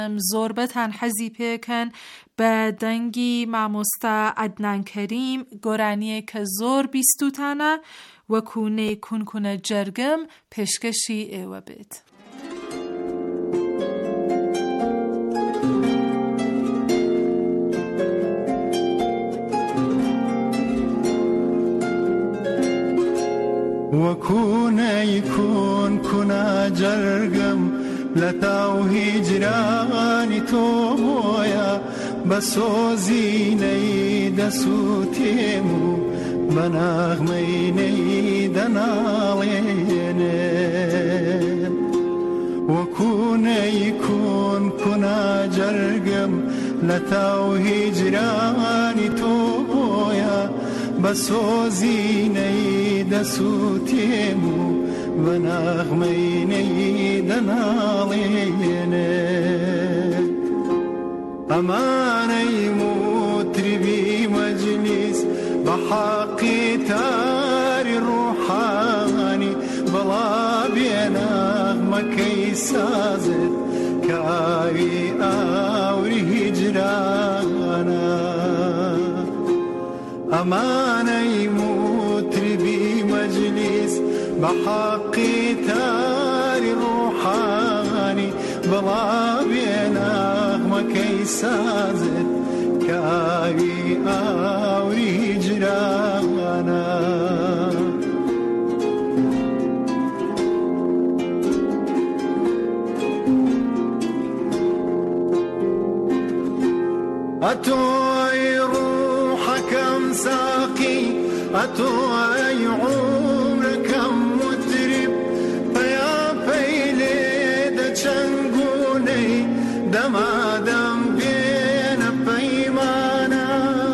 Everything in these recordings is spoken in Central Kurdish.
زور بتن حزیپه کن به دنگی ماموستا عدنان کریم گرانی که زور بیستو تنه و کونه کنکونه جرگم پشکشی ایوه بید. وكونا يكون كنا جرقم لتاو هجراني توبويا بسوزيني دسوتيمو بنغميني دناليني وكونا يكون كنا جرقم لتاو هجراني توبويا بسوزيني دسوتيمو ونغميني دناليني أماني مطربي مجلس بحقي تاري روحاني بلا بينا مكي سازت كاوي آوري هجرانا أماني مطربي مجلس بحقي تاري روحاني بلا بينا مكي سازت كاوي آوري هجرانا أتوي روحك مساقي أتوي عمرك مترب فيا فيلي دشنقوني دما دم بين بيمانا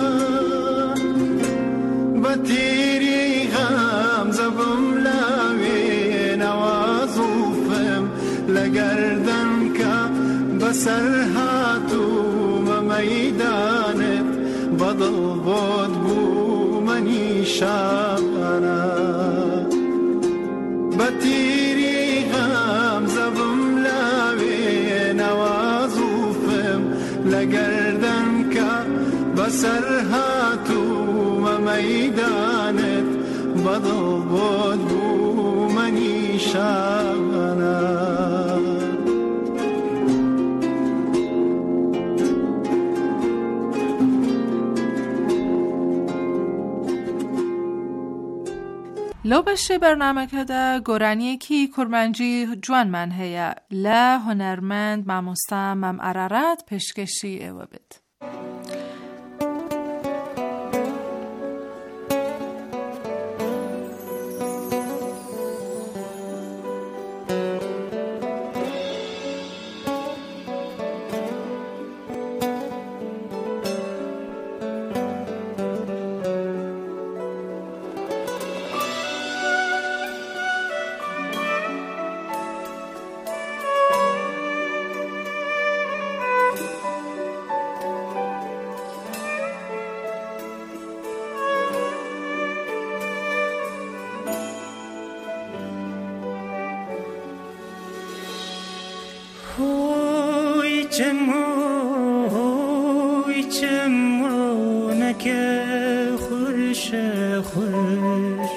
بتيري غمزة بملاوي نوازوفم لقردنك بسرهاتو ميدانت بدل بود بو منی شانا بتیری غم زبم لاوی نوازوفم لگردن که بسر هاتو میدانت بدل بود بو منی شانا لو بشه برنامه کده گرانیه کی کرمانجی جوان من هیا لا هنرمند ماموستا مم ارارت پشکشی ایوه بید. هوی چمو نکه خوش خوش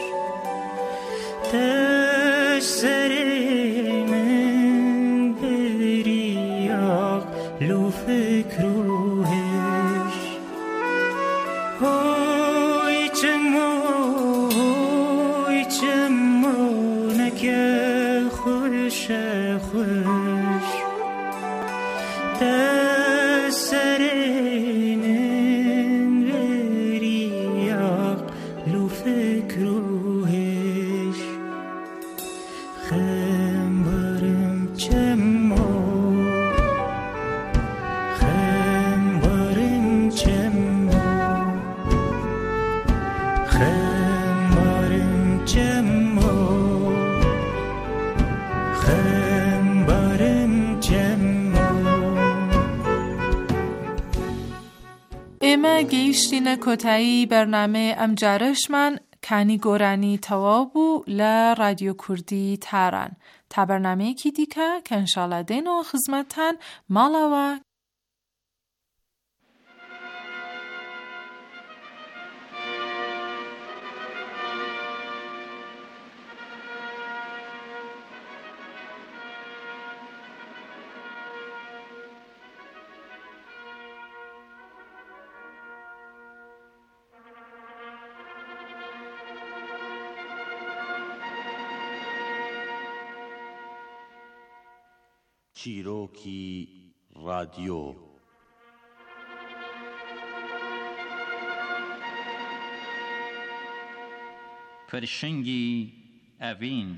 تش سری من بریاق لو فکروهش هوی چمو نکه خوش خوش تسرين برياق لو فكروهش خمبرم چمو خمبرم چمو خمبرم چمو خمبرم چمو اما گیشتین کتایی برنامه امجارش من کنی گرانی توابو ل رادیو کردی تاران تا برنامه کی دیکه که انشالله دینو خدمتتن مالاوه. چیرۆکی رادیۆ پرشنگی ئەڤین.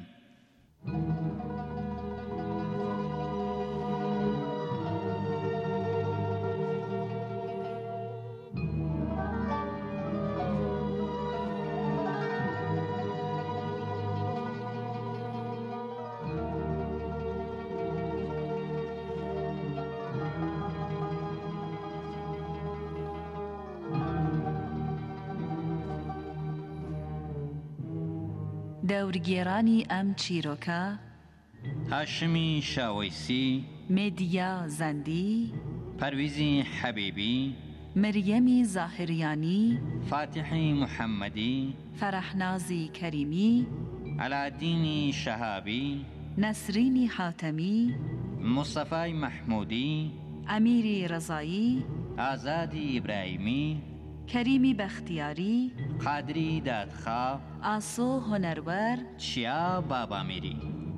دەورگێڕانی ئەم چیرۆکە هاشمی شاوەیسی، مێدیا زەندی، پەرویزی حەبیبی، مریەمی زاهریانی، فاتحی محەممەدی، فەرەحنازی کەریمی، علادینی شەهابی، نەسرینی حاتەمی، مستەفای مەحموودی، ئەمیری ڕەزایی، ئازادی ئیبراهیمی، کەریمی بەختیاری، قادری دادخا، ئاسۆ هۆنەروەر، چیا بابامیری.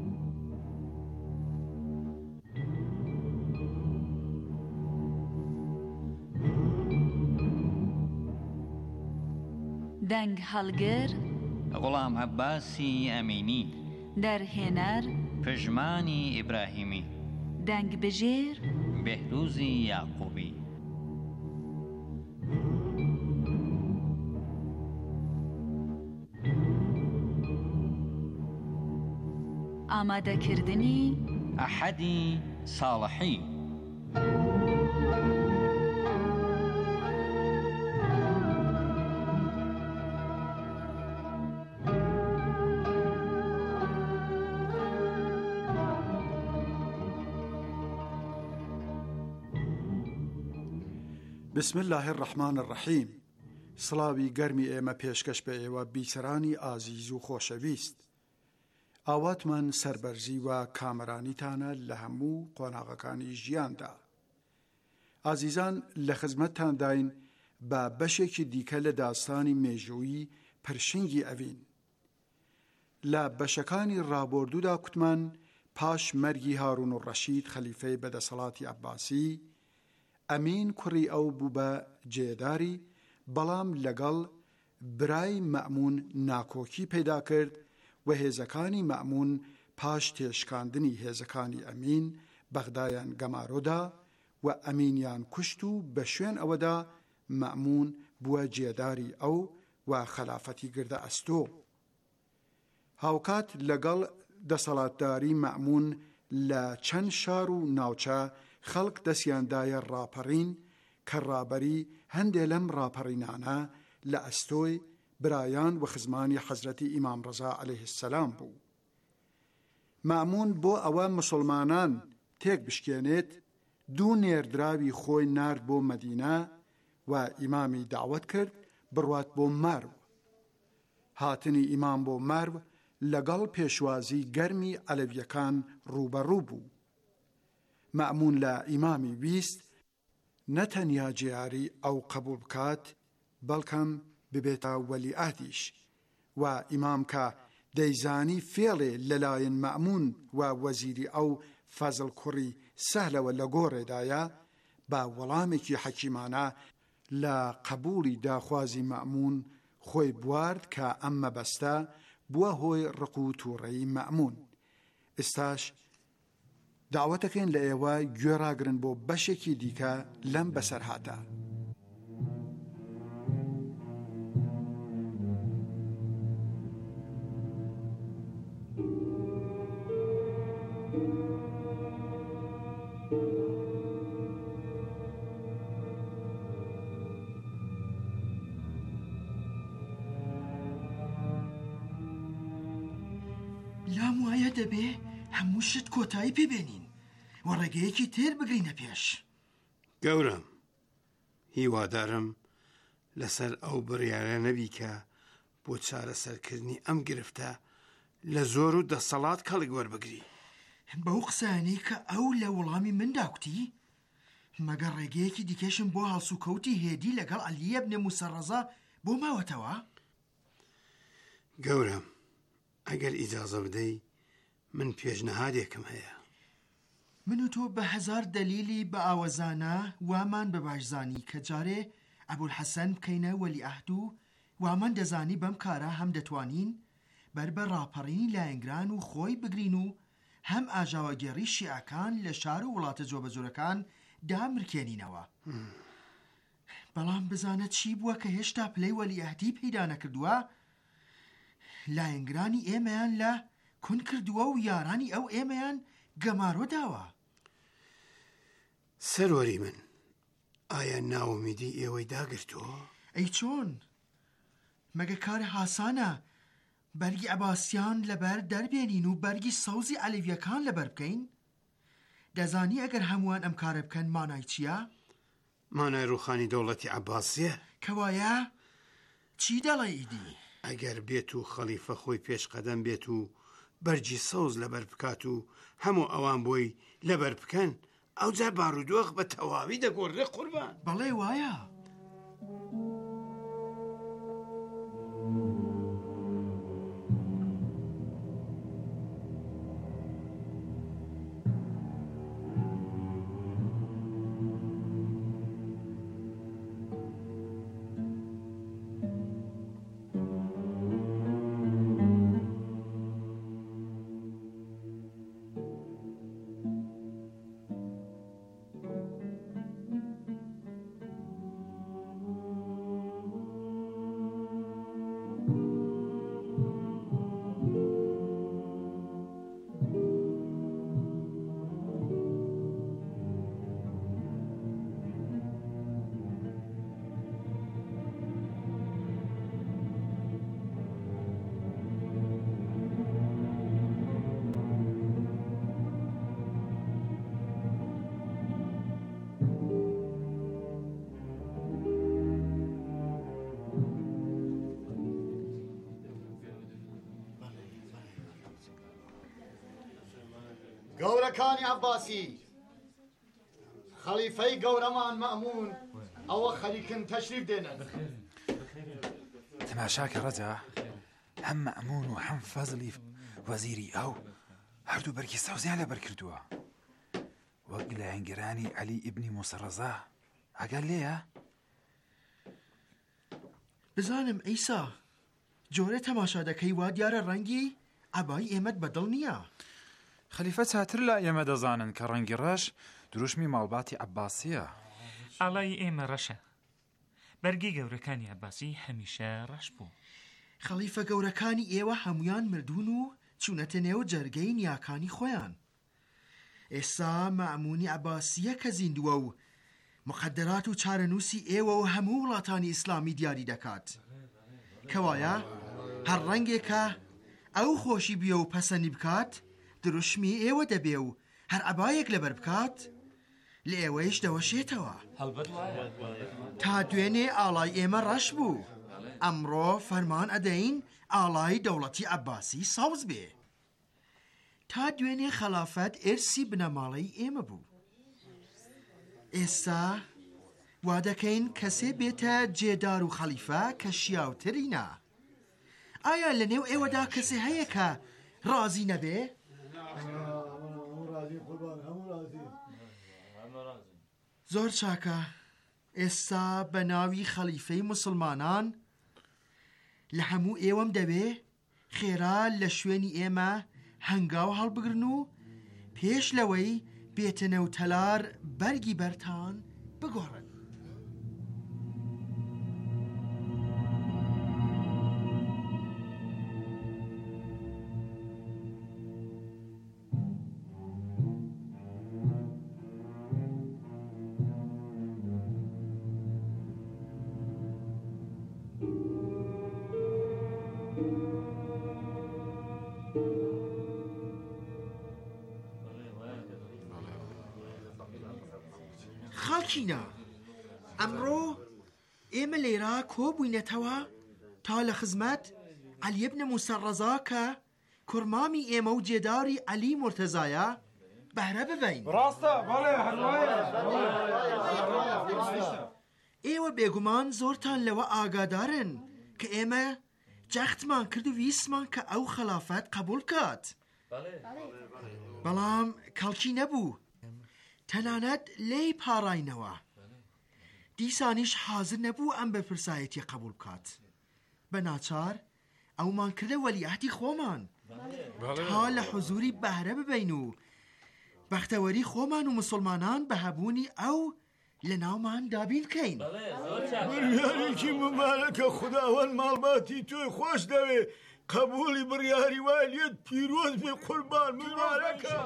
دەنگ هەڵگر، غوڵام عەباسی ئەمینی، دەرهێنەر، پژمانی ئیبراهیمی، دەنگ بژێر، بێهرووزی یاقوبی. ئامادەکردنی ئەحەدی ساڵحی. بسم الله الرحمن الرحیم. سڵاوی گەرمی ئێمە پێشکەش بە ئێوە بیسەرانی ئازیز و خۆشەویست. ئاواتمان سەربەرزی و کامەرانیتانە لە هەموو قۆناغەکانی ژیاندا. ئازیزان، لە خزمەتتان داین بە بەشێکی دیکە لە داستانی مێژووی پرشنگی ئەڤین. لە بەشەکانی ڕابردوودا کوتمان پاش مەرگی هارون الڕەشید خەلیفەی بەدەسەڵاتی عەباسی، ئەمین کوڕی ئەو بوو بە جێداری، بەڵام لەگەڵ برای مەئمون ناکۆکی پەیدا کرد و هێزەکانی مەئمون پاش تێشکاندنی هێزەکانی ئەمین بەغدایان گەمارۆدا و ئەمینیان کوشت و بە شوێن ئەوەدا مەئمون بووە جێداری ئەو و خەلافەتی گردە ئەستۆ. هاوکات لەگەڵ دەسەڵاتداری مەئمون لە چەند شار و ناوچە خەڵک دەستیاندایە ڕاپەڕین کە ڕابەری هەندێک لەم ڕاپەڕینانە لە ئەستۆی برایان و خزمانی حەزرەتی ئیمام ڕەزا عەلەیه السەلام بوو. مەئمون بۆ ئەوە مسڵمانان تێک بشکێنێت، دوو نێردراوی خۆی نارد بۆ مەدینە و ئیمامی داوەت کرد بڕوات بۆ مەرو. هاتنی ئیمام بۆ مەرو لەگەڵ پێشوازی گەرمی عەلەویەکان ڕوبەڕوو بوو. مەئمون لە ئیمامی ویست نەتەنیا جیاری ئەو قبول بکات، بەڵکەم ببێتە وەلیعەهدیش، و ئیمام کە دەیزانی فێڵێ لەلایەن مەئمون و وەزیری ئەو فەزڵ کوڕی سەهلەوە لە گۆڕێدایە، بە وەڵامێکی حەکیمانە لە قبولی داخوازی مەئمون خۆی بوارد کە ئەم مەبەستە بووە هۆی ڕق و تووڕەیی مەئمون. ئێستاش داوەتەکەین لە ئێوە گوێڕاگرن بۆ بەشێکی دیکە لەم بەسەرهاتە. لام وایە دەبێ هەموو شت کۆتایی پێبێنین و ڕێگەیەکی تێر بگرینە پێش. گەورم، هیوادارم لەسەر ئەو بڕیارە نەبی کە بۆ چارەسەرکردنی ئەم گرفتە لە زۆر و دەسەڵات کەڵک وەربگری. بەو قسانەی کە ئەو لە وەڵامی مندا کوتی، مەگە ڕێگەیەکی دیکەشم بۆ هەڵسوکەوتی هێدی لەگەڵ عەلیە بنێ موسەڕەزا بۆ ماوەتەوە؟ گەورم، ئەگەر ئیجازە بدەی من پێشنەهادێکم هەیە. من و تۆ بە هەزار دەلیلی بە ئاوەزانە وامان بە باشزانی کە جارێ ئەبولحەسەن بکەینە وەلیعەهد و وامان دەزانی بەم کارە هەم دەتوانین بەر بە ڕاپەڕینی لایەنگران و خۆی بگرین و هەم ئاژاوەگێڕی شیعەکان لە شار و وڵاتە جۆبەجۆرەکان دامرکێنینەوە. بەڵام بزانە چی بووە کە هێشتا پلەی وەلیعەهدی پەیدا نەکردووە؟ لایەنگرانی ئێمەیان لە کون کردووە و یارانی ئەو ئێمەیان گەمارۆ داوە. سەرۆری من، ئایا ناوەمیدی ئێوەی داگرتووە؟ ئەی چۆن؟ مەگە کارە هاسانە بەرگی عەباسیان لەبەر دەربێنین و بەرگی سەوزی عەلەویەکان لەبەر بکەین؟ دەزانی ئەگەر هەمووان ئەم کارە بکەن مانای چییە؟ مانای ڕوخانی دەوڵەتی عەباسیە. کەوایە؟ چی دەڵێ ئیدی؟ ئەگەر بێت و خەلیفە خۆی پێشقەدەم بێت و بەرگی سەوز لەبەر بکات و هەموو ئەوان بۆی لەبەر بکەن، ئەوجا بارودۆخ بە تەواوی دەگۆڕێ قوربان. بەڵێ وایە؟ گەورەکانی عەباسی، خەلیفەی گەورەمان مەئمون ئەوە خەریکن تەشریف دێنن. تەماشاکە ڕەجا، هەم مەئمون و هەم فەزلی وەزیری ئەو هەردوو بەرگی سەوزیان لەبەر کردووە، وەک لایەنگەرانی عەلی ئیبنی موسەڕەزا. ئەگەر لێیە؟ بزانم ئەیسا، جۆرە تەماشا دەکەی وا دیارە ڕەنگی عەبای ئێمەت بەدڵ نییە. خەلیفە چاتر لە ئێمە دەزانن کە ڕەنگی ڕەش دروشمی ماڵباتی عەباسیە. ئاڵای ئێمە ڕەشە. بەرگی گەورەکانی عەباسی هەمیشە ڕەش بوو. خەلیفە گەورەکانی ئێوە هەمویان مردوون و چوونەتە نێو جەرگەی نیاکانی خۆیان. ئێستا مەئمونی عەباسیە کە زیندووە و مقدرات و چارەنووسی ئێوە و هەموو وڵاتانی ئیسلامی دیاری دەکات. کەوایە هەر ڕەنگێکە ئەو خۆشی بیە و پەسەنی بکات، دروشمی ئێوە دەبێ و هەر عەبایەک لەبەر بکات لە ئێوەیش دەوەشێتەوە. تا دوێنێ ئاڵای ئێمە ڕەش بوو، ئەمڕۆ فەرمان ئەدەین ئاڵای دەوڵەتی عەباسی سەوز بێ. تا دوێنێ خەلافەت ئێرسی بنەماڵەی ئێمە بوو. ئێستا وا دەکەین کەسێ بێتە جێدار و خەلیفە کە شیاوترینە. ئایا لە نێو ئێوەدا کەسێ هەیە کە ڕازی نەبێ؟ زۆر چاکە. ئێستا بە ناوی خەلیفەی موسڵمانان لە هەموو ئێوەم دەبێ خێرا لە شوێنی ئێمە هەنگاو هەڵبگرن و پێش لەوەی بێتە نەو تەلار بەرگی بەرتان بگۆڕن. خەڵکینە ئەمڕۆ ئێمە لێرە کۆبووینەتەوە تا لە خزمەت عەلی بن موسە ڕەزا کە کوڕمامی ئێمە و جێداری عەلی مورتەزایە بەهرە ببین. ڕاستە بەڵێ هەروایە. ئێوە بێگومان زۆرتان لەوە ئاگادارن کە ئێمە جەختمان کرد و ویسمان کە ئەو خەلافەت قبول کات. بەڵام کەڵکی نەبوو، تەنانەت لێی پاڕاینەوە. دیسانیش حازر نەبوو ئەم بەرپرسایەتی قبول بکات. بە ناچار ئەومان کردە وەلیعەتی خۆمان تا لە حوزوری بەهرە ببین و بەختەوەری خۆمان و مسلمانان بە هەبوونی ئەو لە ناومان دابین بکەین. بڕیارێکی مبارەکە خوداوەند ماڵباتی تۆی خۆش دەوێ قبولی بڕیاری وای لێت پیرۆز بێ قوربان مبارەکە.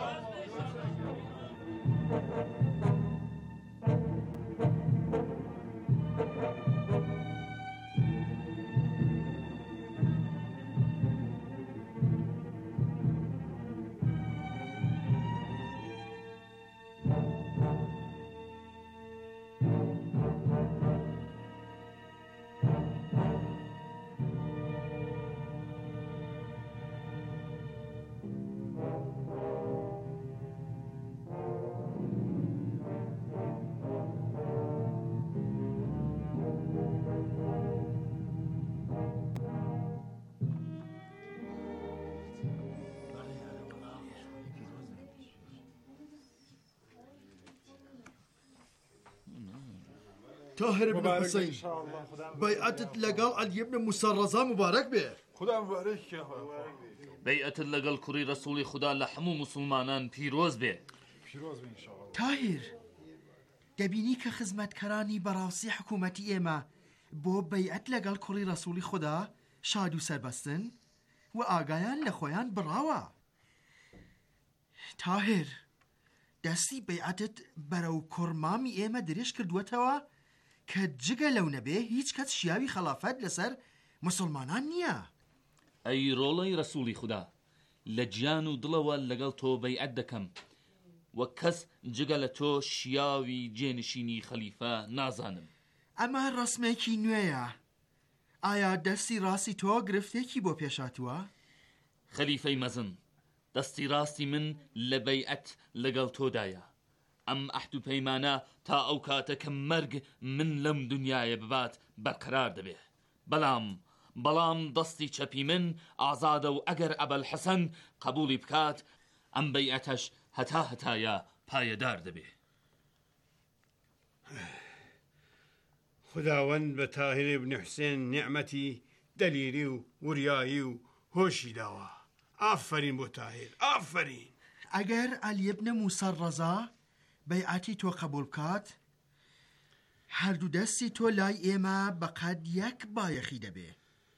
تاهر بن حسین بەیعەتت لەگەڵ عەلی بن موسە ڕەزا مبارەک بێ. خدا مبارەک بەیعەتت لەگەڵ کوڕی ڕەسووڵی خدا لە هەموو مسلمانان پیرۆز بێ. تاهر دەبینی کە خزمەتکەرانی بەڕاستی حکوومەتی ئێمە بۆ بەیعەت لەگەڵ کوڕی ڕەسووڵی خدا شاد و سەربەستن و ئاگایان لە خۆیان بڕاوە. تاهر دەستی بەیعەتت بەرەو کوڕمامی ئێمە درێژ کردووەتەوە کە جگە لەو نەبێ هیچ کەس شیاوی خەلافەت لەسەر مسلمانان نییە. ئەی ڕۆڵەی ڕەسووڵی خدا، لە گیان و دڵەوە لەگەڵ تۆ بەیعەت دەکەم وەک کەس جگە لە تۆ شیاوی جێنشینی خەلیفە نازانم. ئەمە ڕسمێکی نوێیە. ئایا دەستی ڕاستی تۆ گرفتێکی بۆ پێشاتووە؟ خەلیفەی مەزن، دەستی ڕاستی من لە بەیعەت لەگەڵ تۆدایە. ئەم ئەحد و پەیمانە تا ئەو کاتە کە مەرگ من لەم دنیایە ببات بەرقەرار دەبێ. بەڵام دەستی چەپی من ئازادە و ئەگەر ئەبەلحەسەن قبولی بکات ئەم بەیعەتەش هەتایە پایەدار دەبێ. خداوەند بە تاهر بن حوسێن نیعمەتی دەلیری و وریایی و هۆشی داوە. ئافرین بۆ تاهر، ئافرین. ئەگەر عەلی بن موسە ڕەزا بەیعەتی تۆ قبول بکات، هەردوو دەستی تۆ لای ئێمە بەقەد یەک بایەخی دەبێ.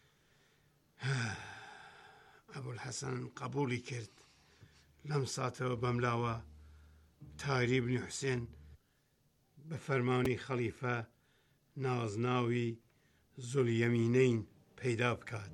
ئەبوولحەسەن قبولی کرد. لەم ساتەوە بەملاوە تاهر بن حوسێن بە فەرمانی خەلیفە نازناوی زولیەمینەین پەیدا بکات.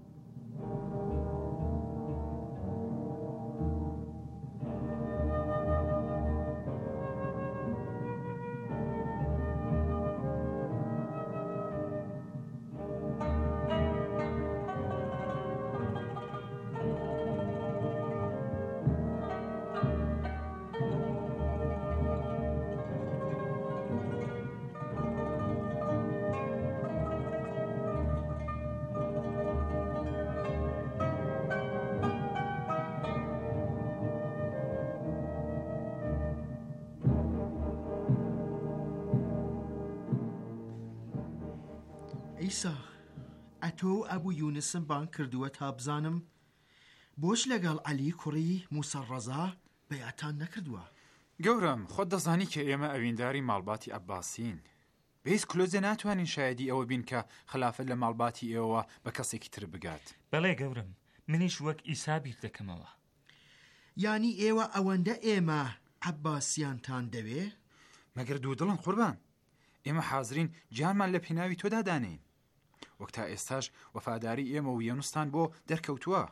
ئیسا ئەتۆ ئەبوو یونسم بان کردووە تا بزانم بۆش لەگەڵ عەلی کوڕی موسە ڕەزا بەیعەتان نەکردووە. گەورم خۆت دەزانی کە ئێمە ئەوینداری ماڵباتی عەباسین. بەهیچ کلۆزێ ناتوانین شایەدی ئەوە بین کە خلافەت لە ماڵباتی ئێوە بە کەسێکی تر بگات. بەڵێ گەورم، منیش وەک ئیسا بیر دەکەمەوە. یانی ئێوە ئەوەندە ئێمە عەباسیانتان دەوێ؟ مەگەر دوو دڵن قوربان، ئێمە حازرین جانمان لە پێناوی تۆدا دانین. وەک تا ئێستاش وەفاداری ئێمە و یەنوستان بۆ دەرکەوتووە.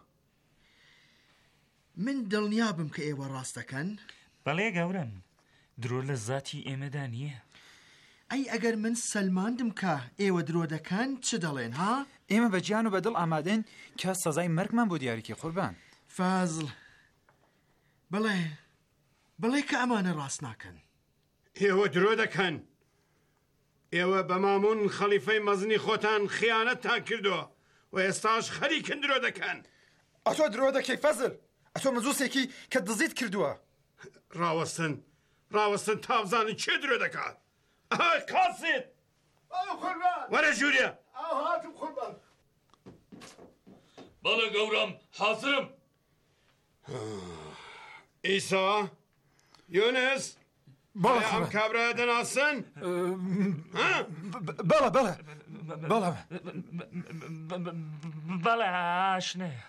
من دڵنیابم کە ئێوە ڕاستەکەن. بەڵێ گەورم، درۆ لە زاتی ئێمەدا نییە. ئەی ئەگەر من سەلماندم کە ئێوە درۆ دەکەن چ دەڵێن ها؟ ئێمە بە گیان و بەدڵ ئامادەین کە سەزای مەرگمان بۆ دیاریکەی قوربان. فازڵ بڵێ کە ئەمانە ڕاست ناکەن. ئێوە درۆ دەکەن. ئێوە بە مامون خەلیفەی مەزنی خۆتان خیانەتتان کردووە و ئێستاش خەریکن درۆ دەکەن. ئەتۆ درۆ دەکەی فەزل، ئەتۆ مەجووسێکی کە دزیت کردووە. ڕاوەستن تا بزانن چێ درۆ دەکات. کاسێت وەرە ژوورە هاتم قوربان. بەڵێ گەورەم حازرم. ئیسا یونس ئەم کابرایە دەناسن؟ بەڵێ ئاشنەیە.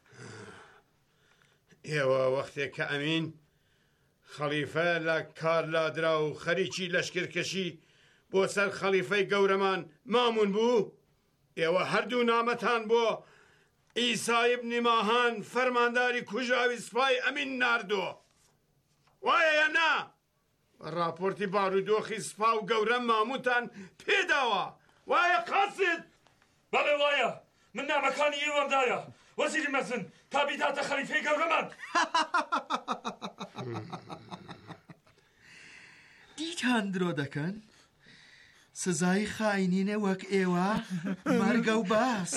ئێوە وەختێک کە ئەمین خەلیفە لە کار لادرا و خەریکی لەشکرکەشی بۆ سەر خەلیفەی گەورەمان مامون بوو، ئێوە هەردوو نامەتان بۆ ئیسای بنی ماهان فەرمانداری کوژاوی سوپای ئەمین ناردووە. وایە یا نا؟ راپۆرتی بارودۆخی سوپا و گەورە ماموتان پێداوە. وایە قاسید؟ بەڵێ وایە، من نامەکانی ئێوەمدایە وەزیری مەزن تا بیداتە خەلیفەی گەورەمان. دیتان درۆ دەکەن؟ سزای خاینینە وەک ئێوە مەرگە و باس.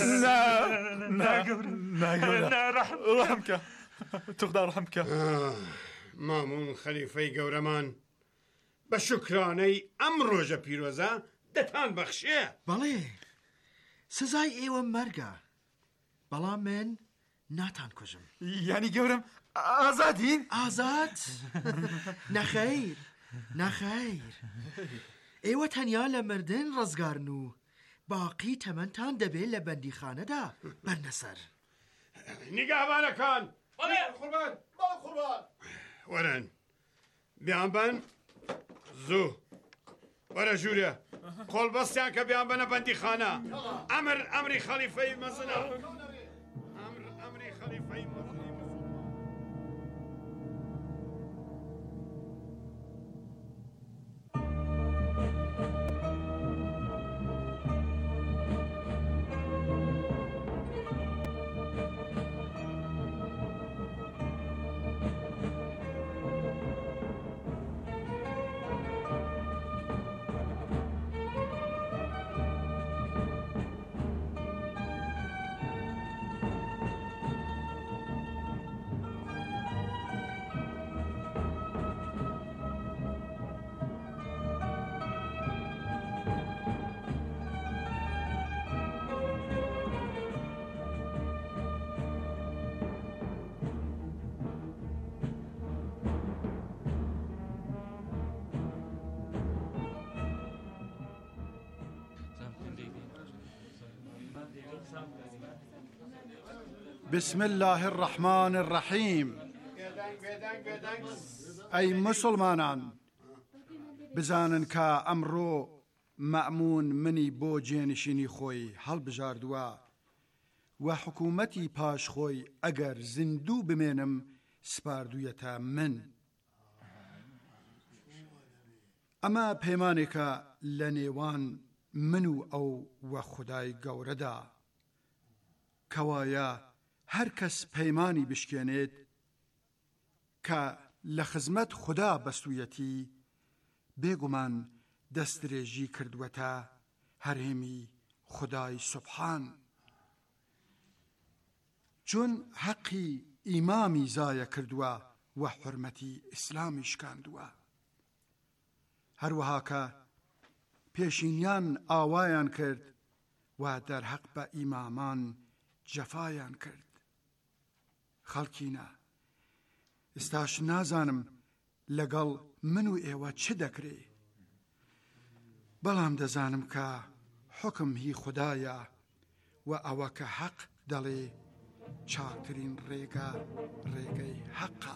ڕەحمکە توخدا ڕەحمکە. مامون خەلیفەی گەورەمان بە شکرانەی ئەم ڕۆژە پیرۆزە دەتان بەخشێ. بەڵێ سزای ئێوە مەرگە، بەڵام من ناتان کوژم. یانی گەورم ئازادین؟ ئازاد؟ نەخەیر نەخەیر، ئێوە تەنیا لە مردن ڕزگارن و باقی تەمەنتان دەبێت لە بەندیخانەدا بەرنەسەر. نیگەهبانەکان قوربان قوربان وەرن بیان بن زوو وەرە ژوورە قۆڵبەستیان کە بیان بەنە بەندیخانە. ئەمری خەلیفەی مەزنە. ئەمری خەلیفەی مەزنی. بسم الله الرحمن الرحیم. ئەی مسلمانان، بزانن کە ئەمڕۆ مەمون منی بۆ جێنشینی خۆی هەڵبژاردووە و حکوومەتی پاش خۆی ئەگەر زیندوو بمێنم سپاردوویەتە من. ئەمە پەیمانێکە لە نێوان من و ئەو وە خودای گەورەدا، کەوایە هەر کەس پەیمانی بشکێنێت کە لە خزمەت خوددا بەستوویەتی بێگومان دەستدرێژی کردووەتە هەرێمی خودای سوبحان، چون حەقی ئیمامی زایە کردووە و حرمەتی ئیسلامی شکاندووە. هەروەها کە پێشینیان ئاوایان کرد و دەرحەق بە ئیمامان جەفایان کرد. خەڵکینە، ئێستاش نازانم لەگەڵ من و ئێوە چ دەکرێ، بەڵام دەزانم کە حکم هی خوددایە و ئەوە کە حەق دەڵێ چاکترین ڕێگە ڕێگەی حەقە.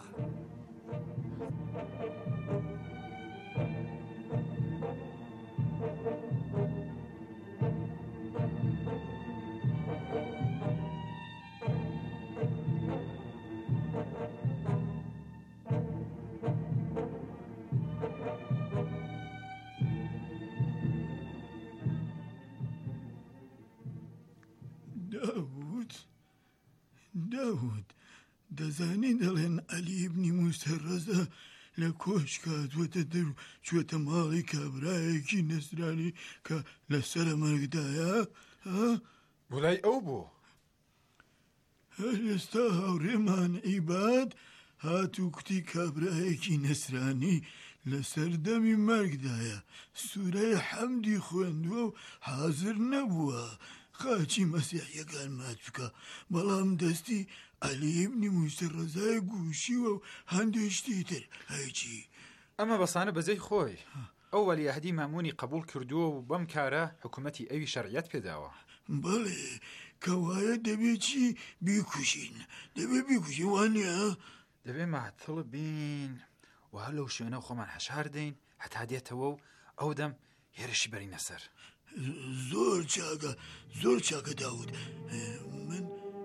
داود دەزانی دەڵێن عەلی ئیبنی موسەڕەزە لە کۆشکا دووەتە دەر و چوەتە ماڵی کابرایەکی نەسرانی کە لەسرە مەرگدایە بۆلای ئەو بوو هەر ئێستا هاوڕێمان عیباد هاتوو کوتی کابرایەکی نەسرانی لەسەر دەمی مەرگدایە سوورەی حەمدی خوێندووە و حازر نەبووە خاچی مەسیحیەکان ماچ بکە بەڵام دەستی عەلی ئیبنی موسەڕەزای گوشیوە و هەندێک شتی تر هەیچی ئەمە بەسانە بەجێی خۆی ئەو وەلیعهدی ماموونی قبول کردووە و بەم کارە حکوومەتی ئەوی شەرعیەت پێداوە بەڵێ کە وایە دەبێت چی بیکوژین دەبێت بیکوژین وانە دەبێ ماتڵ بین و هەر لەو شوێنە خۆمان هەشار دەین هەتا دێتەوە و ئەو دەم هێرشی بەرینە سەر زۆر چاکە داود من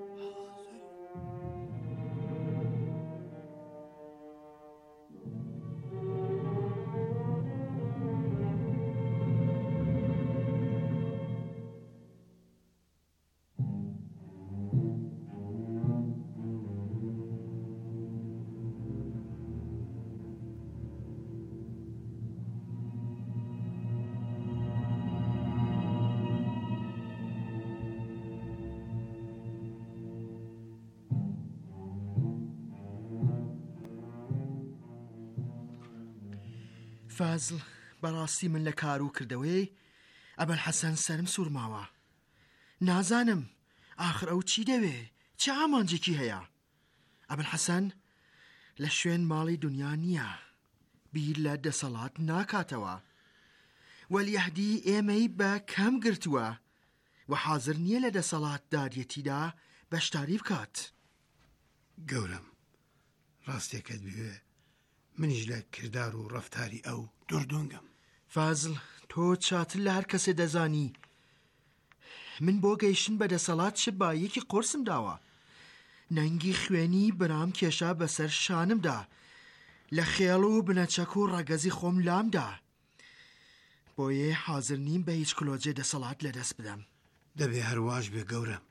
فازڵ بەڕاستی من لە کار و کردەوەی ئەبەلحەسەن سەرم سوورماوە نازانم ئاخر ئەو چی دەوێ چه ئامانجێکی هەیە ئەبەلحەسەن لە شوێن ماڵی دنیا نییە بیر لە دەسەڵات ناکاتەوە وەلیعهدی ئێمەی بە کەم گرتووە و حازر نییە لە دەسەڵات دادیەتیدا بەشداری بکات گەورم ڕاستێکت بوێ منیش لە کردار و ڕەفتاری ئەو دوردونگم فازڵ تۆ چاتر لە هەر کەسێ دەزانی من بۆ گەیشتن بە دەسەڵات چ بایەکی قورسم داوە نەنگی خوێنی برام کێشا بەسەر شانمدا لە خێڵ و بنەچەک و ڕەگەزی خۆم لامدا بۆیە حازر نیم بە هیچ کلۆجێ دەسەڵات لەدەست بدەم دەبێ هەرواش بێ گەورم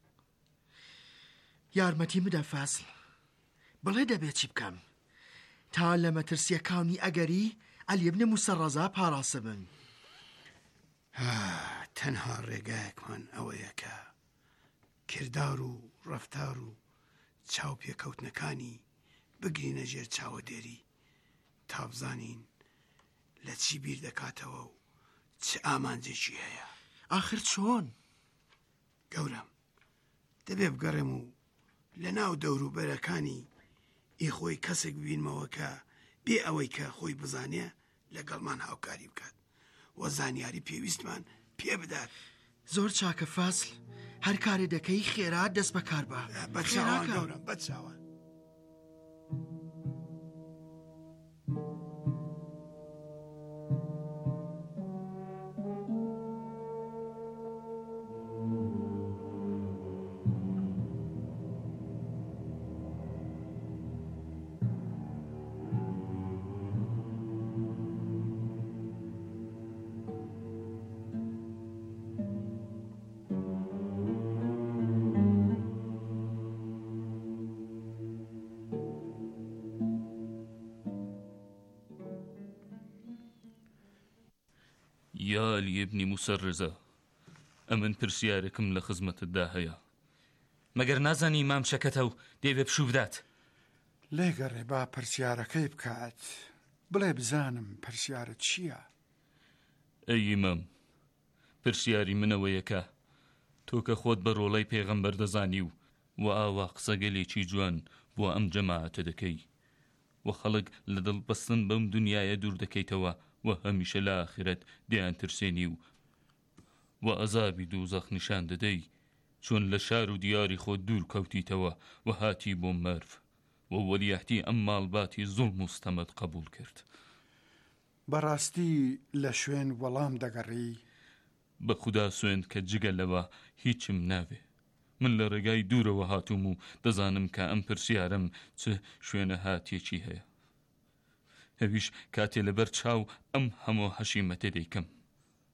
یارمەتی بدە فازڵ بڵێ دەبێت چی بکەم تا لە مەترسیەکانی ئەگەری عەلی ئیبن موسەڕەزا پاڕاسە بن تەنها ڕێگایەکمان ئەوەیە کە کردار و ڕەفتار و چاو پێکەوتنەکانی بگرینە ژێر چاوەدێری تا بزانین لە چی بیر دەکاتەوە و چ ئامانجێکی هەیە ئاخر چۆن؟ گەورم دەبێ بگەڕێم و لە ناو دەوروبەرەکانی خۆی کەسێک ببینمەوە کە بێ ئەوەی کە خۆی بزانێ لەگەڵمان هاوکاری بکات و زانیاری پێویستمان پێ بدات زۆر چاکە فازڵ هەر کارێ دەکەی خێرا دەست بەکار بە بەچاوان گەورم بەچاوان یا عەلی ئیبنی موسەڕەزە ئەمن پرسیارێکم لە خزمەتتدا هەیە مەگەر نازانی مام شەکەتە و دەیوێ پشوو بدات لێگەڕێ با پرسیارەکەی بکات بڵێ بزانم پرسیارت چییە ئەی مام پرسیاری منەوەیەکە تۆ کە خۆت بە ڕۆڵەی پێغەمبەر دەزانی و ئاوا قسەگەلێکی جوان بۆ ئەم جەماعەتە دەکەی و خەڵک لە دڵبەستن بەم دنیایە دوور دەکەیتەوە و هەمیشە لە ئاخرەت دەیان ترسێنی و ئەزابی دووزەخ نیشان دەدەی چۆن لە شار و دیاری خۆت دوور کەوتیتەوە و هاتی بۆ مەرف و وەلیعهدی ئەم ماڵباتی زوڵم و ستەمەت قبول کرد بەڕاستی لە شوێن وەڵام دەگەڕی بە خودا سوێن کە جگە لەوە هیچم ناوێ من لە ڕێگای دوورەوە هاتووم و دەزانم کە ئەم پرسیارم چ شوێنە هاتیەکی هەیە هەویش کاتێ لەبەر چاو ئەم هەموو هەشیمەتە دەیکەم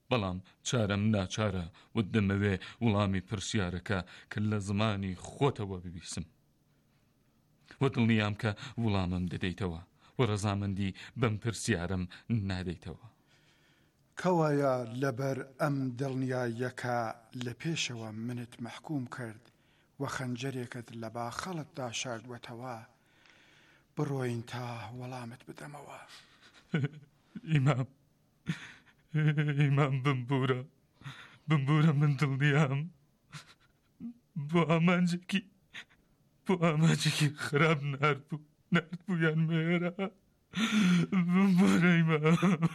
بەڵام چارەم ناچارە و دەمەوێ وڵامی پرسیارەکە کە لە زمانی خۆتەوە ببیسم و دڵنیام کە وڵامم دەدەیتەوە و ڕەزامەندی بەم پرسیارم نادەیتەوە. کەوایە لەبەر ئەم دڵنیاییەکە لە پێشەوە منت مەحکوم کرد و خەنجەرێکت لە باخەڵتدا شاردوەتەوە بڕۆین تا وەڵامت بدەمەوە. ئیمام بمبورە من دڵنیام بۆ ئامانجێکی خراپ ناردبوویان مێرە. بمبورە ئیمام،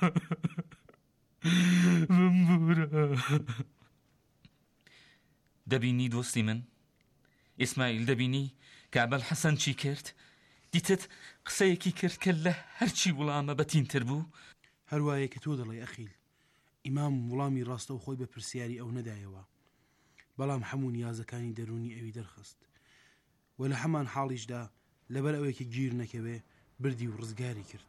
بمبورە. دەبینی دۆستی من ئیسماعیل، دەبینی کە ئەبەلحەسەن چی کرد؟ دیتت قسەیەکی کرد کە لە هەرچی وڵامە بەتینتر بوو. هەروایە کە تۆ دەڵێ ئەخیل، ئیمام وڵامی ڕاستە و خۆی بە پرسیاری ئەو نەدایەوە، بەڵام هەموو نیازەکانی دەرونی ئەوی دەرخست و لە هەمان حاڵیشدا لەبەر ئەوەیەکە گیر نەکەوێ بردی و ڕزگاری کرد.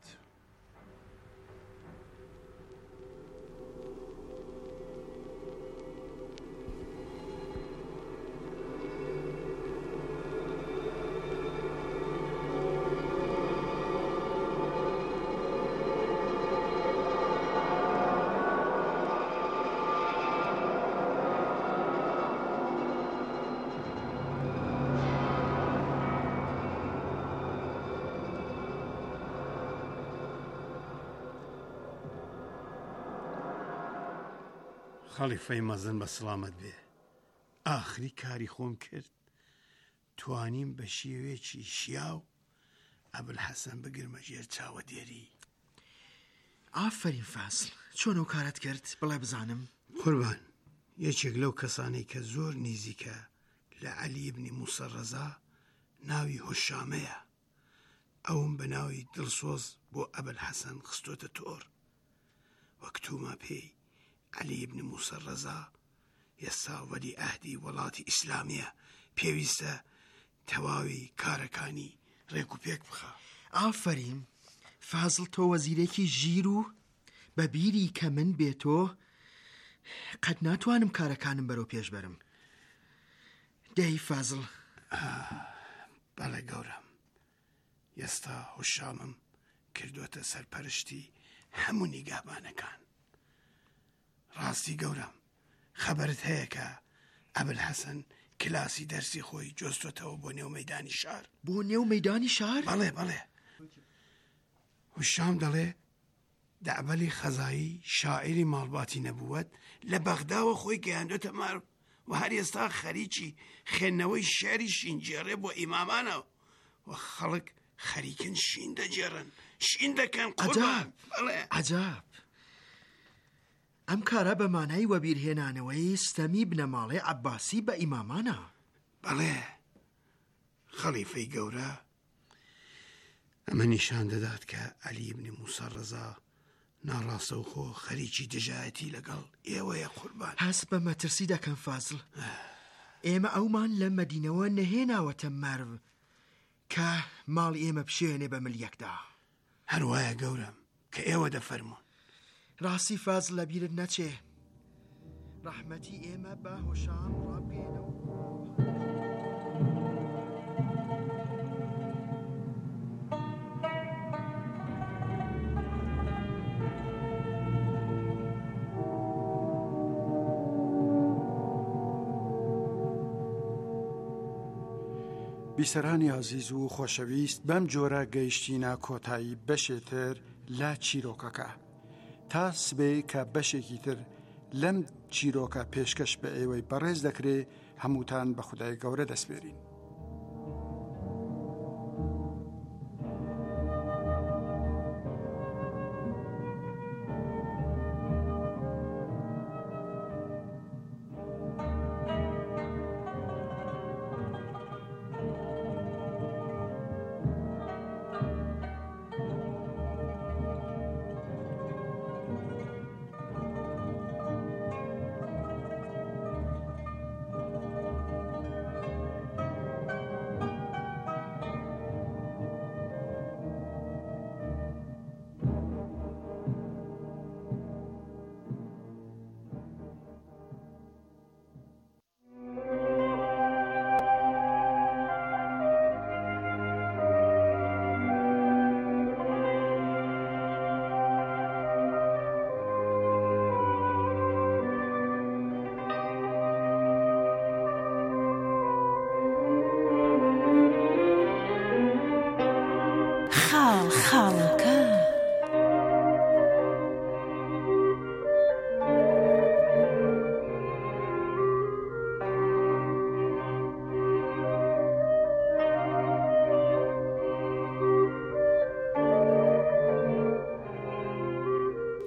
خەلیفەی مەزن بە سڵامەت بێ، ئاخری کاری خۆم کرد، توانیم بە شێوەیەکی شیاو ئەبوالحەسەن بگرمە ژێر چاوە دێری. ئافرین فازڵ، چۆن ئەو کارت کرد؟ بڵێ بزانم. قوربان، یەکێک لەو کەسانەی کە زۆر نزیکە لە عەلی بنی موسە ڕەزا ناوی هوشامەیە، ئەوم بە ناوی دڵسۆز بۆ ئەبوالحەسەن خستۆتە تۆر. وەک توما پێی عەلی بن موسە ڕەزا ئێستا وەلی ئەهدی وڵاتی ئیسلامیە، پێویستە تەواوی کارەکانی ڕێک و پێک بخە. ئافرین فازڵ، تۆ وەزیرێکی ژیر و بەبیری کە من بێتۆ قەت ناتوانم کارەکانم بەرەو پێش بەرم. دەی فازڵ. بەڵێ گەورم، ئێستا هوشامم کردوتە سەرپەرشتی هەموو نیگابانەکان. ڕاستی گەورم، خەبەرت هەیە کە ئەبوالحەسەن کلاسی دەرسی خۆی جۆستۆتەوە بۆ نێو مەیدانی شار؟ بۆ نێو مەیدانی شار؟ بەڵێ. هوشام دەڵێ دەعبەلی خەزایی شاعری ماڵباتی نەبووەت لە بەغداوە خۆی گەیاندۆتە مار و هەر ئێستا خەریکی خوێندنەوەی شێری شینجێڕێ بۆ ئیمامانە و خەڵک خەریکن شین دەجێڕن، شین دەکەن. قوربان، عەجاب. ئەم کارە بە مانای وەبیرهێنانەوەی ستەمی بنەماڵەی عەباسی بە ئیمامانە. بەڵێ خەلیفەی گەورە، ئەمە نیشان دەدات کە عەلی بن موسە ڕەزا ناڕاستە و خۆ خەریکی دژایەتی لەگەڵ ئێوەیە. قوربان، هەست بە مەترسی دەکەم فازڵ. ئێمە ئەومان لە مەدینەوە نەهێناوەتە مەرو کە ماڵی ئێمە بشێنێ بە ملیەکدا. هەروایە گەورم کە ئێوە دەفەرمون. ڕاستی فازڵ لەبیرت نەچێ، ڕەحمەتی ئێمە بە هۆشام ڕابگەێنەوە. بیسەرانی عزیز و خۆشەویست، بەم جۆرە گەیشتینە کۆتایی بەشێتر لە چیرۆکەکە، تا سبێ کە بەشێکی تر لەم چیرۆکە پێشکەش بە ئێوەی بەڕێز دەکرێ. هەمووتان بە خودای گەورە دەسپێرین.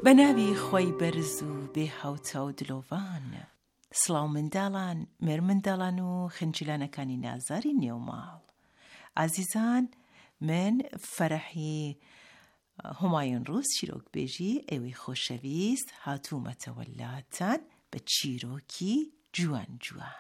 بە ناوی خۆی بەرز و بێ هاوتا و دلۆڤان. سڵاو منداڵان، مێرمنداڵان و خنجیلانەکانی نازاری نێوماڵ. ئازیزان، من فەرەحی هۆمایون ڕووس چیرۆکبێژی ئێوەی خۆشەویست هاتوومەتەوە لاتان بە چیرۆکی جوان جوان.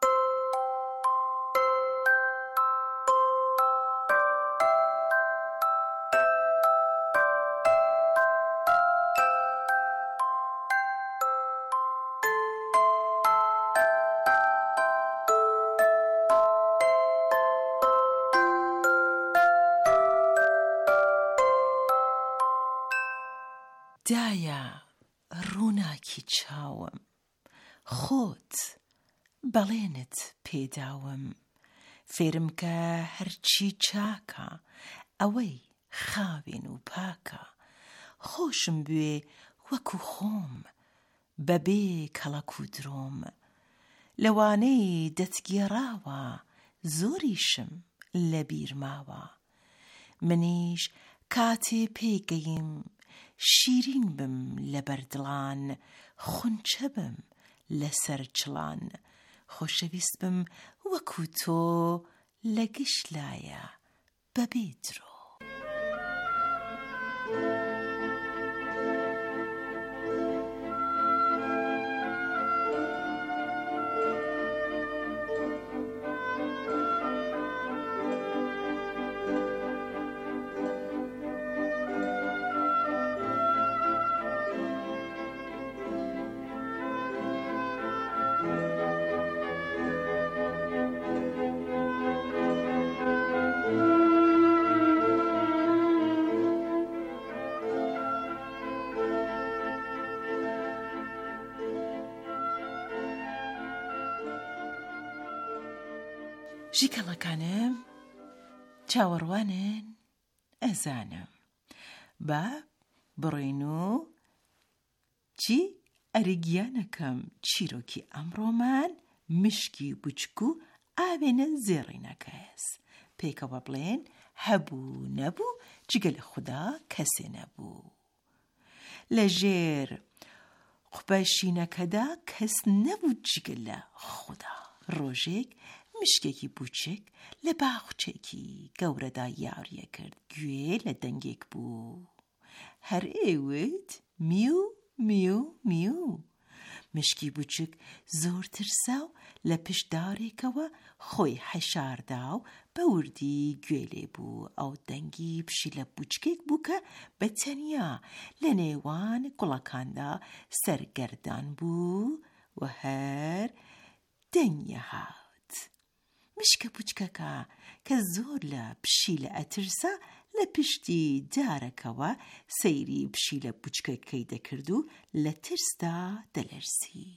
دایە ڕووناکی چاوم، خۆت بەڵێنت پێداوم، فێرم کە هەرچی چاکە ئەوەی خاوێن و پاکە، خۆشم بوێ وەکو خۆم بەبێ کەڵەک و درۆم، لەوانەی دەتگێڕاوە زۆریشم لە بیرماوە، منیش کاتێ پێگەیم شیرین بم لە بەردڵان، خونچە بم لەسەر چڵان، خۆشەویست بم وەکو تۆ لە گشت لایە بەبێ درۆ. ژیکەڵەکانم چاوەڕوانن ئەزانم، با بڕۆین و چی ئەریگیانەکەم چیرۆکی ئەمڕۆمان مشکی بچک و ئاوێنە زێڕینەکەس، پێکەوە بڵێن هەبوو نەبوو جگە لە خوددا کەسێ نەبوو، لە ژێر قوبەشینەکەدا کەس نەبوو جگە لە خوددا. ڕۆژێک مشکێکی بچک لە باخچێکی گەورەدا یاریە کرد، گوێ لە دەنگێک بوو، هەر ئێوت میو میو میو. مشکی بچک زۆر ترسا و لە پشدارێکەوە خۆی حەشاردا و بە وردی گوێ لێ بوو، ئەو دەنگی پشی لە بچکێک بوو کە بە تەنیا لە نێوان گوڵەکاندا سەرگەردان بوو و هەر دەنگە هات. مشکە بچکەکە کە زۆر لە پشیلە ئەترسا لە پشتی دارەکەوە سەیری پشیلە بچکەکەی دەکرد و لە ترسدا دەلەرزی.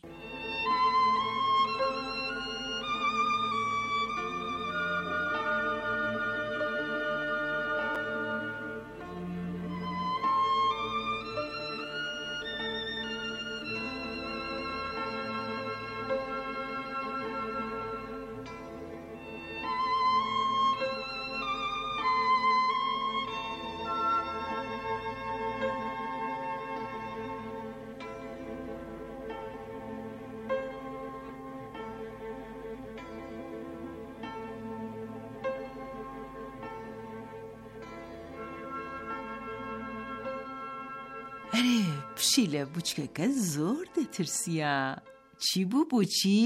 ئەرێ پشیلە بچکەکە زۆر دەترسیا. چی بوو بۆچی؟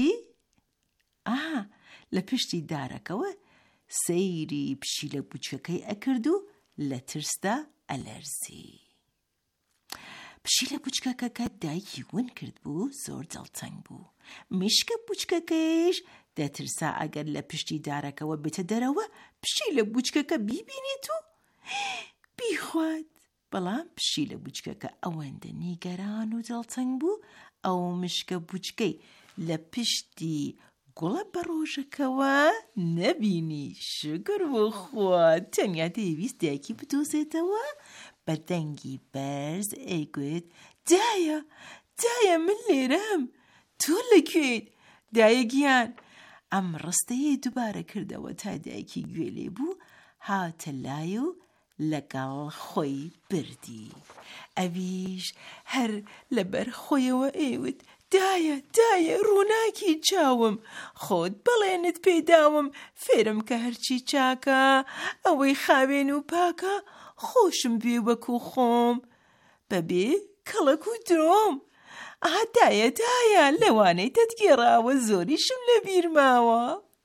لە پشتی دارەکەوە سەیری پشیلە بچکەکەی ئەکرد و لە ترسدا ئەلەرزی. پشیلە بچکەکە کە دایکی ون کرد بوو زۆر دڵتەنگ بوو. مشکە بچکەکەیش دەترسا ئەگەر لە پشتی دارەکەوە بێتە دەرەوە پشیلە بچکەکە بیبینێت و بیخوات. بەڵام پشیلە بچکەکە ئەوەندە نیگەران و دڵتەنگ بوو ئەو مشکە بچکەی لە پشتی گوڵە بە ڕۆژەکەوە نەبینی. شکر بۆ خوا، تەنیا دەیویست دایکی بدۆزێتەوە. بە دەنگی بەرز ئەیگوت دایە من لێرەم، تۆ لەکوێیت؟ دایە گیان. ئەم ڕستەیە دووبارە کردەوە تا دایکی گوێ لێ بوو، هاتە لای و لەگەڵ خۆی بردی. ئەویش هەر لەبەر خۆیەوە ئێوت دایە ڕووناکی چاوم خۆت بەڵێنت پێداوم فێرم کە هەرچی چاکە ئەوەی خاوێن و پاکە خۆشم بێ وەکو خۆم بەبێ کەڵک و درۆم دایە لەوانەی دەتگێڕاوە زۆریشم لە بیرماوە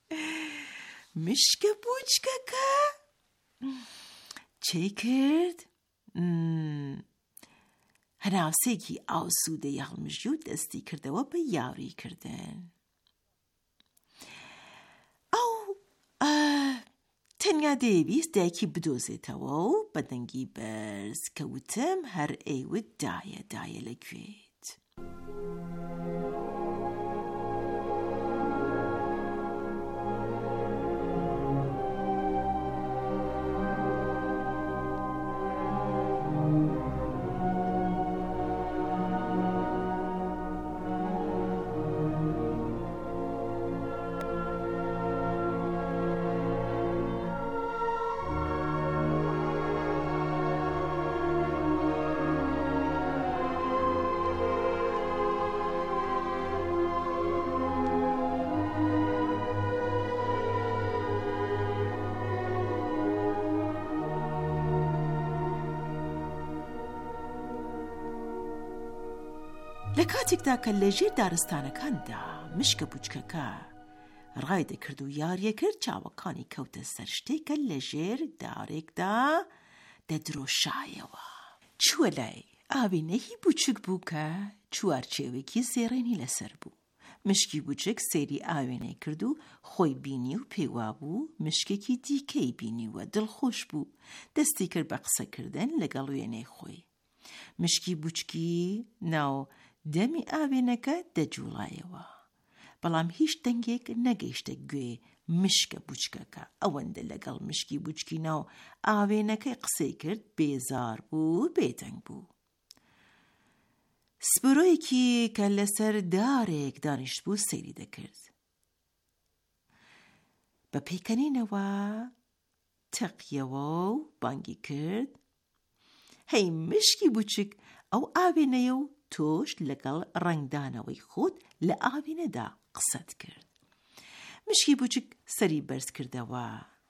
مشکە بوچکەکە چی کرد؟ هەناسێکی ئاسوودەی هەڵمژی و دەستی کردەوە بە یاریکردن ئەو تەنیا دەیویست دایکی بدۆزێتەوە و بەدەنگی بەرز کەوتم هەر ئێوت دایە لەگوێت لە کاتێکدا کە لە ژێر دارستانەکاندا مشکە بوچکەکە ڕای دەکرد و یاریە کرد چاوەکانی کەوتە سەر شتێکە لە ژێر دارێکدا دەدرۆشایەوە چووە لای ئاوێنەی بوچک بوو کە چوارچێوێکی زێڕێنی لەسەر بوو مشکی بوچک سێری ئاوێنەی کرد و خۆی بینی و پێوا بوو مشکێکی دیکەی بینیوە دڵخۆش بوو دەستی کرد بە قسەکردن لەگەڵ وێنەی خۆی مشکی بوچکی ناو دەمی ئاوێنەکە دەجوڵایەوە بەڵام هیچ دەنگێک نەگەیشتە گوێ مشکە بوچکەکە ئەوەندە لەگەڵ مشکی بوچکی ناو ئاوێنەکەی قسەی کرد بێزار بوو بێدەنگ بوو سپۆرۆیەکی کە لەسەر دارێک دانیشت بوو سەیری دەکرد بە پێکەنینەوە تەقیەوە و بانگی کرد هەی مشکی بوچک ئەو ئاوێنەیە و تۆش لەگەڵ ڕنگدانەوەی خۆت لە ئاوێنەدا قسەت کرد مشکی بوچک سەری بەرز کردەوە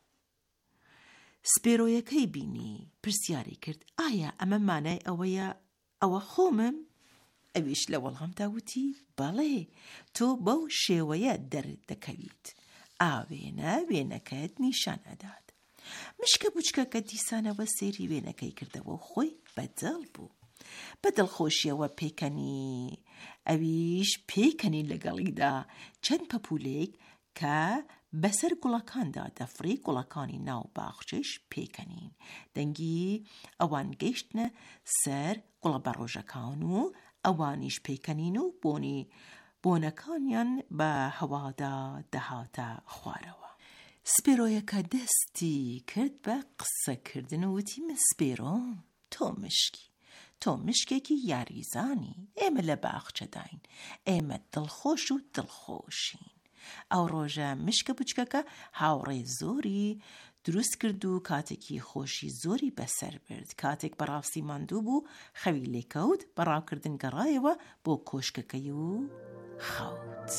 سپێرۆیەکەی بینی پرسیاری کرد ئایا ئەمە مانای ئەوەیە ئەوە خۆمم ئەویش لە وەڵامدا وتی بەڵێ تۆ بەو شێوەیە دەردەکەویت ئاوێنە وێنەکەت نیشان ئەدات مشکە بوچکەکە دیسانەوە سێری وێنەکەی کردەوە و خۆی بەدڵ بوو بە دڵخۆشیەوە پێکەنی ئەویش پێکەنی لەگەڵیدا چەند پەپولێک کە بەسەر گوڵەکاندا دەفڕی گوڵەکانی ناو باخچەش پێکەنین دەنگی ئەوان گەیشتنە سەر گوڵە بەڕۆژەکان و ئەوانیش پێکەنین و بۆنەکانیان بە هەوادا دەهاتە خوارەوە سپێرۆیەکە دەستی کرد بە قسەکردن و وتی من سپێرۆم تۆ مشکێکی یاریزانی ئێمە لە باخچەداین ئێمە دڵخۆش و دڵخۆشین ئەو ڕۆژە مشکە بوچکەکە هاوڕێ زۆری دروست کرد و کاتێکی خۆشی زۆری بەسەر برد کاتێک بەڕاستی ماندوو بوو خەوی لێکەوت بەڕاوکردن گەڕایەوە بۆ کۆشکەکەی و خەوت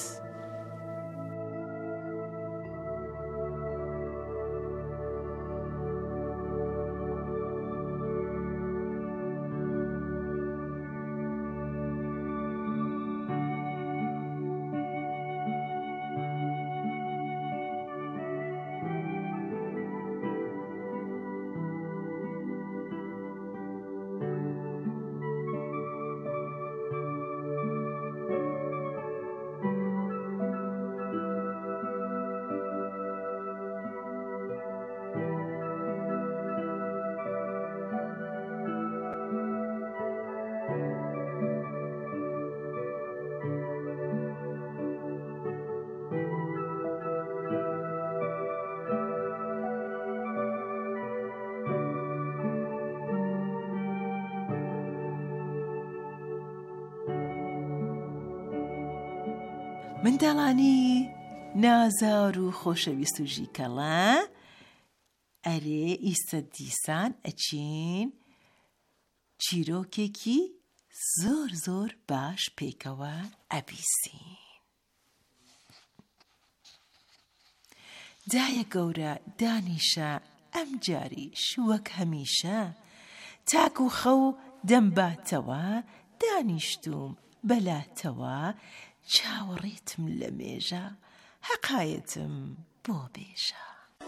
منداڵانی نازار و خۆشەویست و ژیکەڵە ئەرێ ئیسە دیسان ئەچین چیرۆکێکی زۆر باش پێکەوە ئەبیسین. دایە گەورە دانیشە ئەم جاریش وەک هەمیشە، تاک و خەو دەمباتەوە، دانیشتوم بەلاتەوە، چاوەڕێتم لە مێژە، حەقایەتم بۆ بێژە.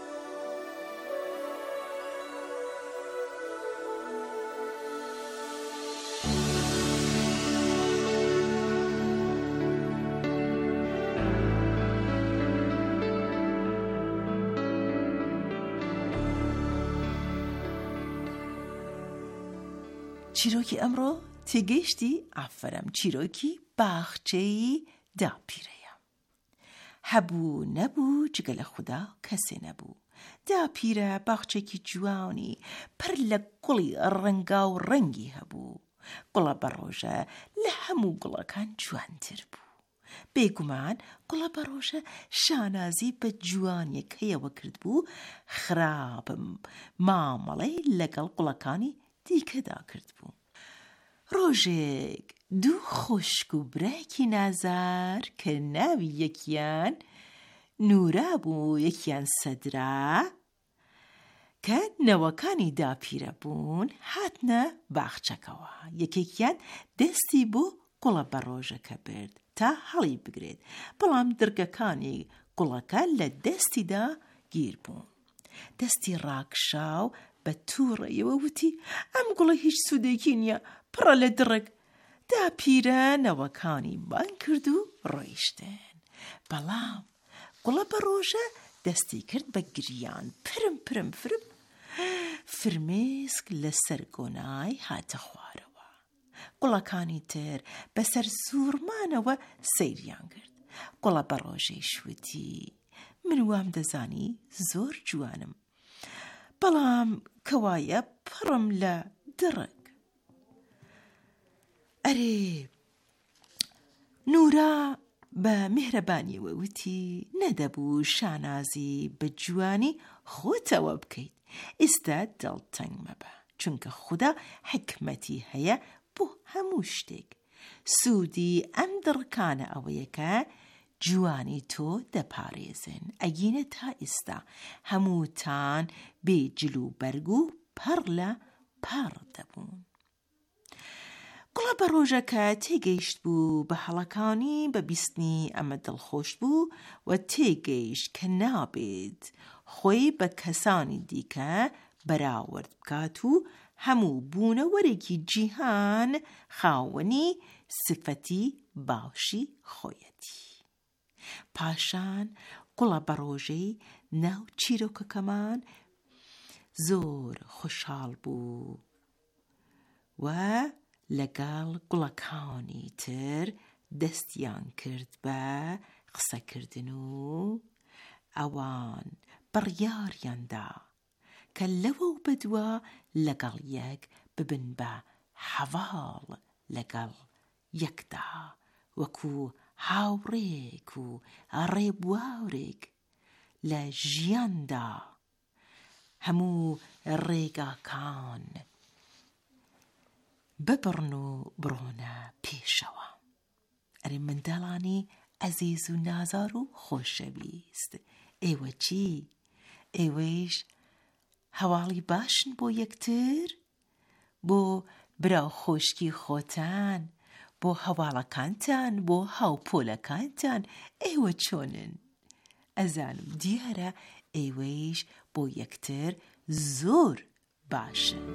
چیرۆکی ئەمڕۆ تێگەیشتی؟ ئافرەم، چیرۆکی باخچەی داپیرەیە. هەبوو نەبوو جگە لە خوددا کەسێ نەبوو. داپیرە باخچێکی جوانی پڕ لە گوڵی ڕەنگا و ڕەنگی هەبوو. گوڵە بەڕۆژە لە هەموو گوڵەکان جوانتر بوو. بێگومان گوڵە بەڕۆژە شانازی بە جوانیەک هەیەوە کرد بوو، خراپم مامەڵەی لەگەڵ گوڵەکانی دیکەدا کرد بوو. ڕۆژێک دوو خوشک و برایەکی نازار کە ناوی یەکیان نورا بوو یەکیان سەدرا، کە نەوەکانی داپیرە بوون، هاتنە باخچەکەوە. یەکێکیان دەستی بۆ گوڵە بەڕۆژەکە برد تا هەڵی بگرێت، بەڵام درگەکانی گوڵەکە لە دەستیدا گیر بوون. دەستی ڕاکشاو بە تووڕەیەوە وتی: ئەم گوڵە هیچ سوودێکی نییە، پڕە لە درک. داپیرە نەوەکانی بان کرد و ڕۆیشتن. بەڵام گوڵە بەڕۆژە دەستی کرد بە گریان، پرم پرم فرم، فرمێسک لەسەر گۆنای هاتە خوارەوە. گوڵەکانی تر بەسەر سوورمانەوە سەیریان کرد. گوڵە بەڕۆژەی شووتی: من وام دەزانی زۆر جوانم، بەڵام کەوایە پڕم لە درک. ئەرێ نورا بە میهرەبانیەوە وتی: نەدەبوو شانازی بە جوانی خۆتەوە بکەیت، ئێستا دڵتەنگ مەبە، چونکە خوددا حکمەتی هەیە بۆ هەموو شتێک. سوودی ئەم دڕکانە ئەوەیە کە جوانی تۆ دەپارێزن. ئەگینە تا ئێستا هەمووتان بێ جل و بەرگ و پەڕ لە پەڕ دەبوون. گوڵە بەڕۆژەکە تێگەیشت بوو بە هەڵەکانی بە بیستنی ئەمە دڵخۆش بوو و تێگەیشت کە نابێت خۆی بە کەسانی دیکە بەراورد بکات و هەموو بوونەوەرێکی جیهان خاوەنی سفەتی باشی خۆیەتی. پاشان گوڵە بەڕۆژەی ناو چیرۆکەکەمان زۆر خۆشحاڵ بوو و لەگەڵ گوڵەکانی تر دەستیان کرد بە قسەکردن و ئەوان بڕیاریاندا کە لەوە و بەدووە لەگەڵ یەک ببن بە هەواڵ لەگەڵ یەکدا، وەکو هاوڕێک و ڕێبواورێک لە ژیاندا هەموو ڕێگاکان ببڕن و بڕۆنە پێشەوە. ئەرێ منداڵانی ئەزیز و نازار و خۆشەویست، ئێوە چی؟ ئێوەیش هەواڵی باشن بۆ یەکتر؟ بۆ براو خۆشکی خۆتان، بۆ هەواڵەکانتان، بۆ هاوپۆلەکانتان ئێوە چۆنن؟ ئەزانم دیارە ئێوەیش بۆ یەکتر زۆر باشن.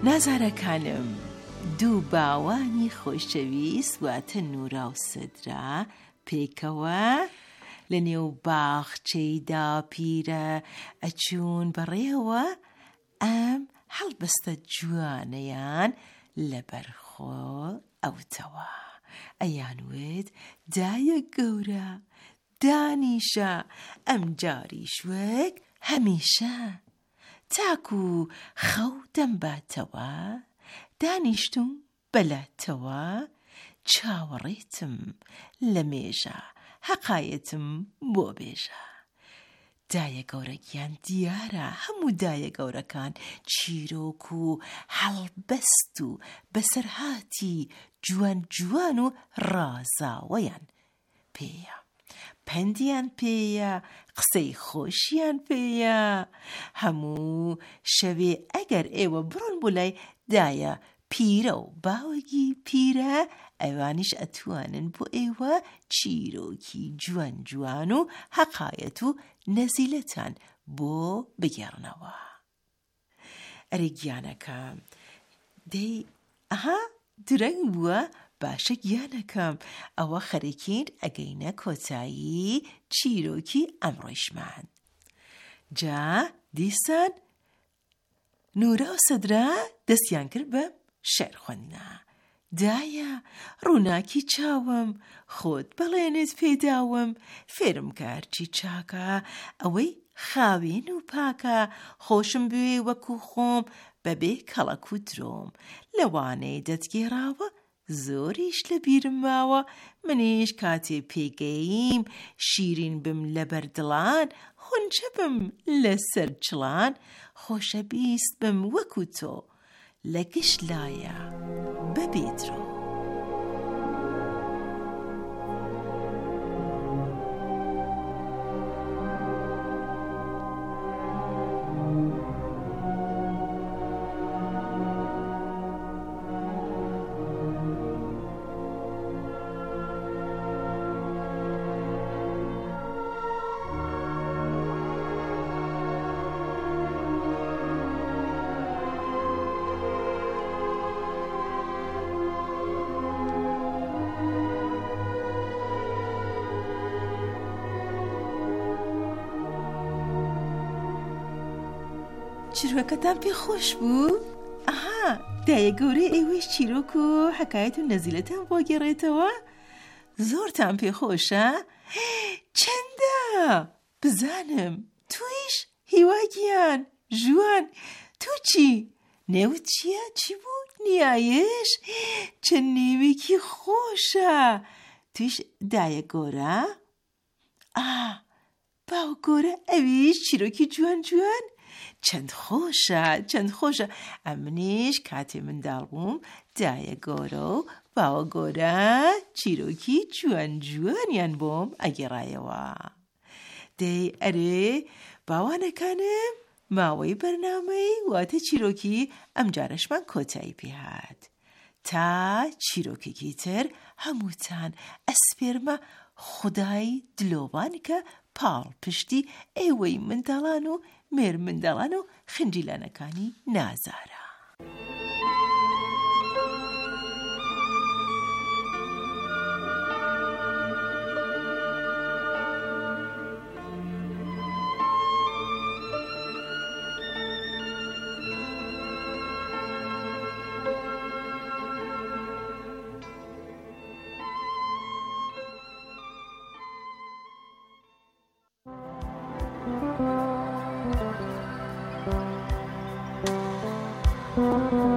نازارەکانم، دوو باوانی خۆشەویست واتە نورا و سدرا پێکەوە لە نێو باخچەیدا پیرە ئەچوون بەڕێوە ئەم هەڵبەستە جوانەیان لەبەرخۆ ئەوتەوە ئەیانوێت دایە گەورە دانیشە ئەم جاریش وەک هەمیشە تاکو خەو دەمباتەوە دانیشتم بەلاتەوە چاوەڕێتم لە مێژە حەقایەتم بۆ بێژە دایە گەورەکیان دیارە هەموو دایە گەورەکان چیرۆک و هەڵبەست و بەسەرهاتی جوان جوان و ڕازاوەیان پێیە پەندیان پێیە قسەی خۆشیان پێیە هەموو شەوێ ئەگەر ئێوە بڕۆن بۆ لای دایە پیرە و باوەگی پیرە ئەوانیش ئەتوانن بۆ ئێوە چیرۆکی جوان جوان و حەقایەت و نەزیلەتان بۆ بگێڕنەوە ئەرێ گیانەکەم دەی ئەها درەنگ بووە باشە گیانەکەم ئەوە خەریکین ئەگەینە کۆتایی چیرۆکی ئەمڕۆیشمان جا دیسان نورا و سەدرا دەستیان کرد بە شێر خوێندنە دایە ڕووناکی چاوم خۆت بەڵێنێت پێداوم فێرم کارچی چاکە ئەوەی خاوێن و پاکە خۆشم بوێ وەکو خۆم بەبێ کەڵەک و درۆم لەوانەی دەتگێڕاوە زۆریش لە بیرم ماوە منیش کاتێ پێگەیم شیرین بم لە بەردڵان خونچە بم لەسەر چڵان خۆشە بیست بم وەکو تۆ لە گشت لایە بەبێدرۆ چیرۆکەتان پێ خۆش بوو؟ ئەها دایە گەورەی ئێوەش چیرۆک و حەکایەت و نەزیلەتان بۆ گێڕێتەوە؟ زۆرتان پێ خۆشە؟ چەندە؟ بزانم تویش هیواگیان ژوان تو چی؟ نێوت چییە؟ چی بوو؟ نیایش؟ چەند نێوێکی خۆشە تویش دایە گۆرە؟ باو گۆرە ئەویش چیرۆکی جوان جوان؟ چەند خۆشە ئەمنیش کاتێ منداڵ بووم دایە گۆرە و باوە گۆرە چیرۆکی جوان جوانیان بۆم ئەگێڕایەوە دەی ئەرێ باوانەکانم ماوەی بەرنامەی واتە چیرۆکی ئەم جارەشمان کۆتایی پێهات تا چیرۆکێکی تر هەمووتان ئەسپێرمە خودای دلۆبان کە پاڵ پشتی ئێوەی منداڵان و مێر منداڵان و خنجیلانەکانی نازارە Thank you.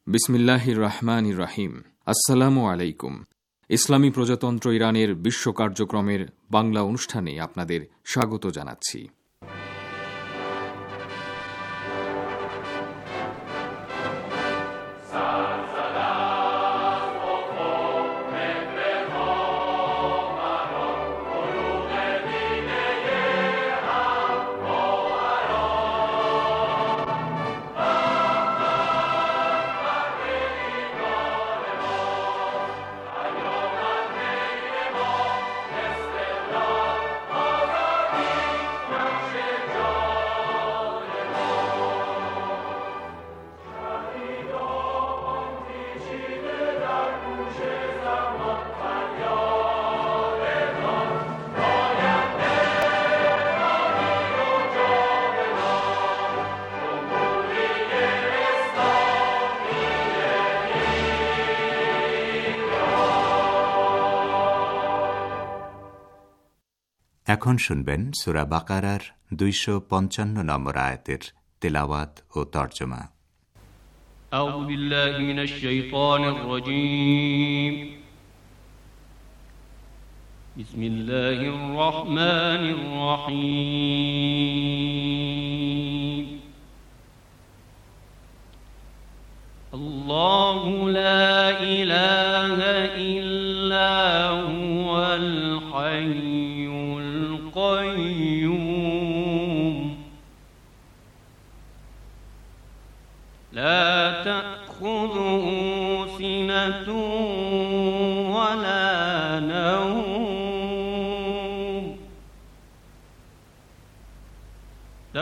বিসমিল্লাহির রহমানির রহিম। আসসালামু আলাইকুম। ইসলামী প্রজাতন্ত্র ইরানের বিশ্ব কার্যক্রমের বাংলা অনুষ্ঠানে আপনাদের স্বাগত জানাচ্ছি। এখন শুনবেন সূরা বাকারার 255 নম্বর আয়াতের তেলাওয়াত ও তরজমা। আউযু বিল্লাহি মিনাশ শাইতানির রাজীম। বিসমিল্লাহির রহমানির রহিম। আল্লাহু লা ইলাহা ইল্লা হুয়াল হাইয়ুল القيوم لا تأخذه سنة